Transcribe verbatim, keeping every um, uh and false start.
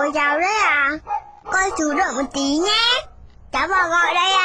Ồ chào đấy à. Con chủ động một tí nhé. Cháu vào gọi đây ạ.